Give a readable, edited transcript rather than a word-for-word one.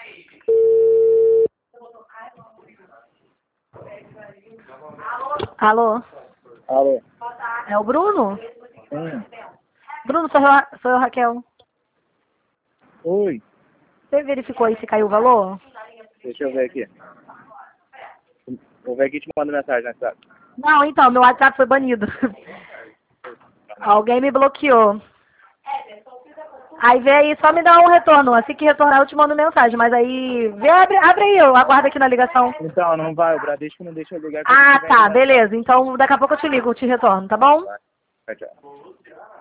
Alô? Alô? É o Bruno? Sim. Bruno, sou eu, Raquel. Oi. Você verificou aí se caiu o valor? Deixa eu ver aqui. Vou ver aqui e te mando mensagem na WhatsApp. Não, então, meu WhatsApp foi banido. Alguém me bloqueou. Aí vê aí, só me dá um retorno. Assim que retornar eu te mando mensagem. Mas aí, abre aí, eu aguardo aqui na ligação. Então, não vai, o Bradesco não deixa eu ligar. Ah, tá, beleza. Então daqui a pouco eu te ligo, eu te retorno, tá bom? Tchau, tchau.